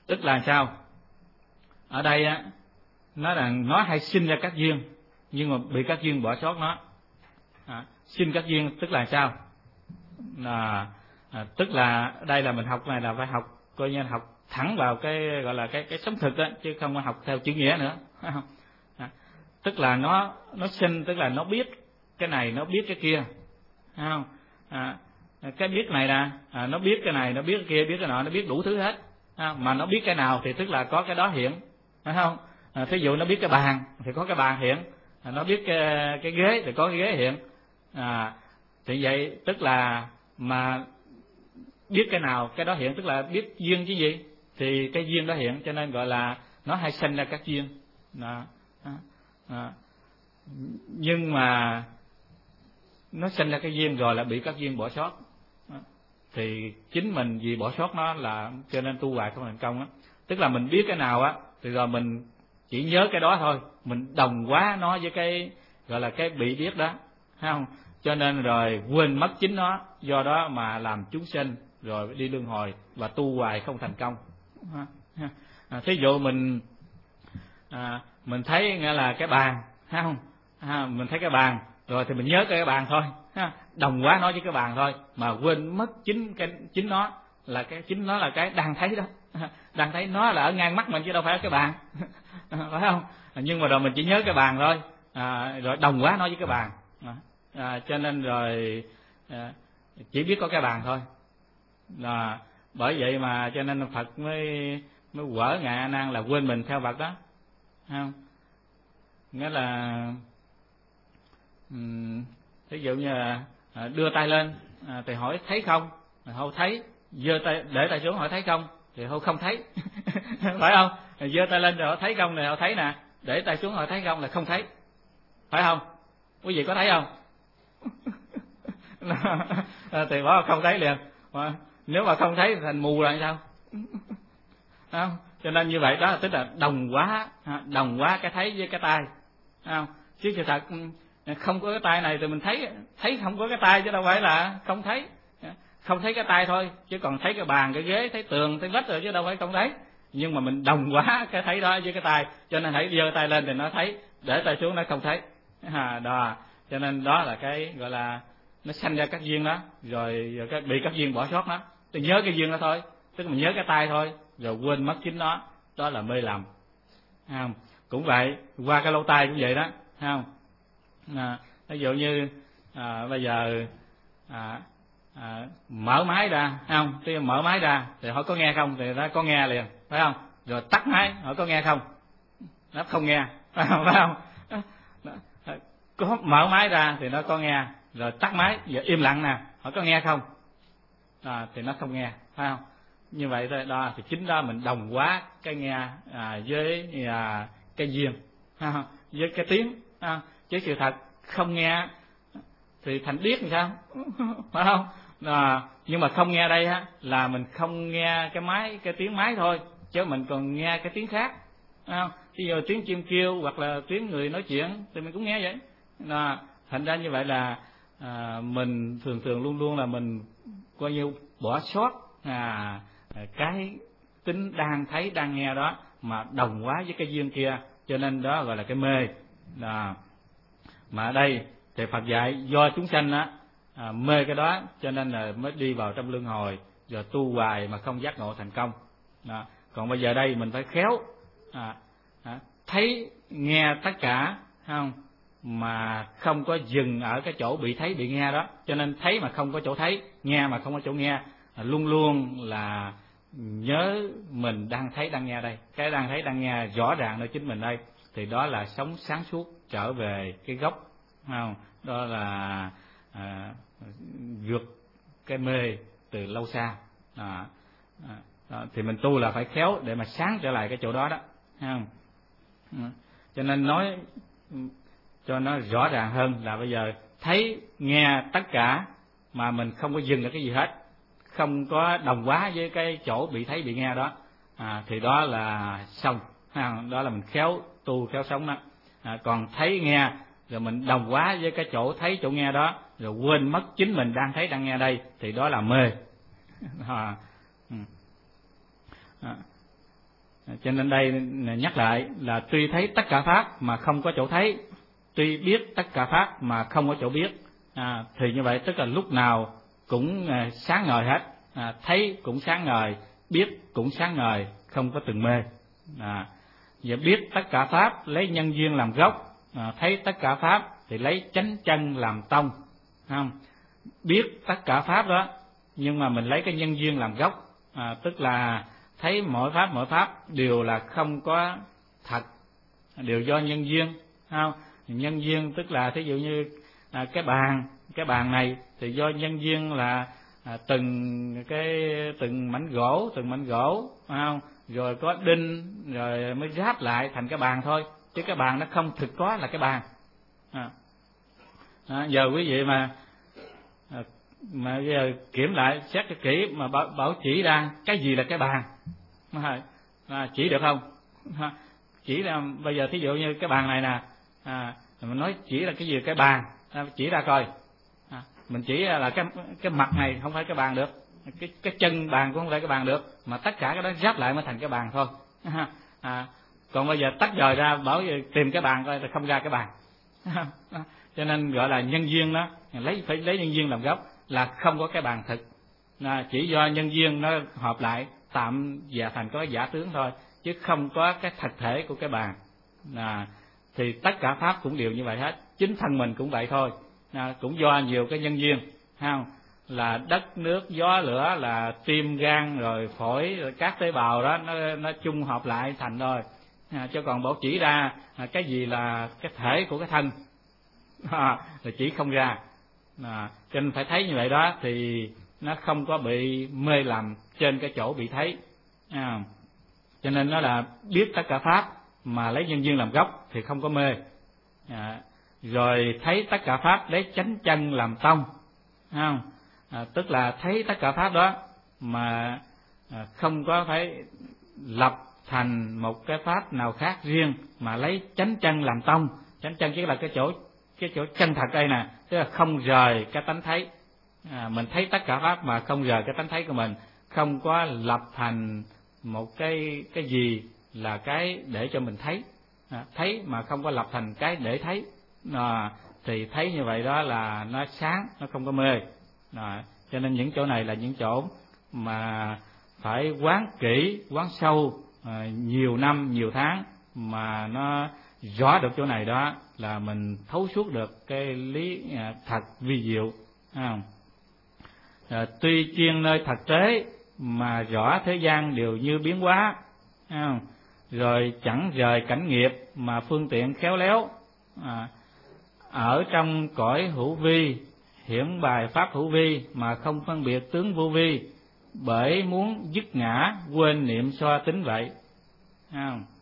Tức là sao? Ở đây á, nó hay sinh ra các duyên, nhưng mà bị các duyên bỏ sót nó. Sinh các duyên tức là sao? Tức là đây là mình học này là phải học coi như học thẳng vào cái gọi là cái sống thực đó, chứ không có học theo chữ nghĩa nữa. Tức là nó sinh, tức là nó biết cái này, nó biết cái kia, không? Cái biết này là nó biết cái này, nó biết cái kia, biết cái nọ, nó biết đủ thứ hết. Mà nó biết cái nào thì tức là có cái đó hiện, phải không? Thí dụ nó biết cái bàn thì có cái bàn hiện, nó biết cái ghế thì có cái ghế hiện. Thì vậy tức là mà biết cái nào cái đó hiện, tức là biết duyên chứ gì, thì cái duyên đó hiện, cho nên gọi là nó hay sinh ra các duyên. Nhưng mà nó sinh ra cái duyên rồi là bị các duyên bỏ sót, thì chính mình vì bỏ sót nó là cho nên tu hoài không thành công á. Tức là mình biết cái nào á thì rồi mình chỉ nhớ cái đó thôi, mình đồng hóa nó với cái gọi là cái bị biết đó, thấy không? Cho nên rồi quên mất chính nó, do đó mà làm chúng sinh rồi đi luân hồi và tu hoài không thành công. Thí dụ mình thấy nghĩa là cái bàn, thấy không? Mình thấy cái bàn rồi thì mình nhớ cái bàn thôi, đồng hóa nó với cái bàn thôi, mà quên mất chính nó là cái đang thấy đó, đang thấy nó là ở ngang mắt mình chứ đâu phải ở cái bàn, phải không? Nhưng mà rồi mình chỉ nhớ cái bàn thôi, rồi đồng hóa nó với cái bàn, cho nên rồi chỉ biết có cái bàn thôi. Bởi vậy mà cho nên Phật mới quở Ngài A Nan là quên mình theo vật đó, không? Nghĩa là ví dụ như là đưa tay lên thì hỏi thấy không, không thấy, giơ tay để tay xuống hỏi thấy không, thì không thấy, phải không? Giơ tay lên rồi hỏi thấy không, thì họ thấy nè, để tay xuống hỏi thấy không là không thấy, phải không? Quý vị có thấy không? Thì bảo không thấy liền. Nếu mà không thấy thì thành mù rồi sao? Không? Cho nên như vậy đó tức là đồng hóa cái thấy với cái tai, không? Chứ sự thật không có cái tai này thì mình thấy không có cái tai, chứ đâu phải là không thấy cái tai thôi, chứ còn thấy cái bàn, cái ghế, thấy tường, thấy vách rồi, chứ đâu phải không thấy. Nhưng mà mình đồng hóa cái thấy đó với cái tai, cho nên hãy giơ tay lên thì nó thấy, để tay xuống nó không thấy. Đó, cho nên đó là cái gọi là nó sanh ra các duyên đó, rồi cái bị các duyên bỏ sót nó, thì nhớ cái duyên đó thôi, tức là mình nhớ cái tai thôi, rồi quên mất chính nó, đó là mê lầm. Không? Cũng vậy, qua cái lỗ tai cũng vậy đó, không? Ví dụ như bây giờ mở máy ra, không? Khi mở máy ra thì hỏi có nghe không, thì nó có nghe liền, phải không? Rồi tắt máy hỏi có nghe không, nó không nghe, phải không? Có mở máy ra thì nó có nghe, rồi tắt máy giờ im lặng nè, hỏi có nghe không, thì nó không nghe, phải không? Như vậy thôi, đó thì chính đó mình đồng hóa cái nghe với cái duyên, với cái tiếng, chứ sự thật không nghe thì thành điếc làm sao, phải không? Nhưng mà không nghe đây á là mình không nghe cái tiếng máy thôi, chứ mình còn nghe cái tiếng khác, ví dụ tiếng chim kêu hoặc là tiếng người nói chuyện thì mình cũng nghe vậy. Thành ra như vậy là mình thường luôn luôn là mình coi như bỏ sót cái tính đang thấy đang nghe đó, mà đồng hóa với cái duyên kia, cho nên đó gọi là cái mê. Mà ở đây thì Phật dạy do chúng sanh á mê cái đó, cho nên là mới đi vào trong luân hồi, rồi tu hoài mà không giác ngộ thành công. Còn bây giờ đây mình phải khéo thấy nghe tất cả, không? Mà không có dừng ở cái chỗ bị thấy bị nghe đó, cho nên thấy mà không có chỗ thấy, nghe mà không có chỗ nghe, luôn luôn là nhớ mình đang thấy đang nghe đây, cái đang thấy đang nghe rõ ràng nơi chính mình đây, thì đó là sống sáng suốt trở về cái gốc, không? Đó là vượt cái mê từ lâu xa. Thì mình tu là phải khéo để mà sáng trở lại cái chỗ đó đó, không? Cho nên nói cho nó rõ ràng hơn là bây giờ thấy nghe tất cả mà mình không có dừng ở cái gì hết, không có đồng hóa với cái chỗ bị thấy bị nghe đó, thì đó là xong, đó là mình khéo tu khéo sống đó. Còn thấy nghe rồi mình đồng hóa với cái chỗ thấy chỗ nghe đó, rồi quên mất chính mình đang thấy đang nghe đây, thì đó là mê. Cho nên đây nhắc lại là tuy thấy tất cả pháp mà không có chỗ thấy, tuy biết tất cả pháp mà không có chỗ biết. Thì như vậy tức là lúc nào cũng sáng ngời hết, thấy cũng sáng ngời, biết cũng sáng ngời, không có từng mê. Và biết tất cả pháp lấy nhân duyên làm gốc, thấy tất cả pháp thì lấy chánh chân làm tông. Không? Biết tất cả pháp đó, nhưng mà mình lấy cái nhân duyên làm gốc, tức là thấy mỗi pháp đều là không có thật, đều do nhân duyên. Không? Nhân duyên tức là thí dụ như cái bàn này thì do nhân duyên là từng mảnh gỗ, không? Rồi có đinh rồi mới ráp lại thành cái bàn thôi, chứ cái bàn nó không thực có là cái bàn. Giờ quý vị mà giờ kiểm lại xét cho kỹ mà bảo chỉ ra cái gì là cái bàn, chỉ được không? Chỉ là bây giờ thí dụ như cái bàn này nè, mình nói chỉ là cái gì cái bàn, chỉ ra coi. Mình chỉ là cái mặt này không phải cái bàn được, cái chân bàn cũng không phải cái bàn được, mà tất cả cái đó ráp lại mới thành cái bàn thôi. Còn bây giờ tách rời ra bảo tìm cái bàn coi thì không ra cái bàn. Cho nên gọi là nhân duyên đó, phải lấy nhân duyên làm gốc, là không có cái bàn thực. Chỉ do nhân duyên nó hợp lại tạm và thành có giả tướng thôi, chứ không có cái thực thể của cái bàn. Thì tất cả pháp cũng đều như vậy hết, chính thân mình cũng vậy thôi, cũng do nhiều cái nhân duyên, không? Là đất nước gió lửa, là tim gan rồi phổi rồi các tế bào đó nó chung hợp lại thành thôi. Chứ còn bảo chỉ ra cái gì là cái thể của cái thân thì chỉ không ra. Cho nên phải thấy như vậy đó thì nó không có bị mê lầm trên cái chỗ bị thấy. Cho nên nó là biết tất cả pháp mà lấy nhân duyên làm gốc thì không có mê. Rồi thấy tất cả pháp lấy chánh chân làm tông, không? Tức là thấy tất cả pháp đó mà không có phải lập thành một cái pháp nào khác riêng, mà lấy chánh chân làm tông. Chánh chân chỉ là cái chỗ chân thật đây nè, tức là không rời cái tánh thấy. Mình thấy tất cả pháp mà không rời cái tánh thấy của mình, không có lập thành một cái gì là cái để cho mình thấy. Thấy mà không có lập thành cái để thấy, thì thấy như vậy đó là nó sáng, nó không có mê. Cho nên những chỗ này là những chỗ mà phải quán kỹ, quán sâu nhiều năm, nhiều tháng mà nó rõ được chỗ này đó là mình thấu suốt được cái lý thật vi diệu. Tuy chuyên nơi thật tế mà rõ thế gian đều như biến hóa, rồi chẳng rời cảnh nghiệp mà phương tiện khéo léo. Ở trong cõi hữu vi hiển bài pháp hữu vi mà không phân biệt tướng vô vi, bởi muốn dứt ngã quên niệm so tính vậy.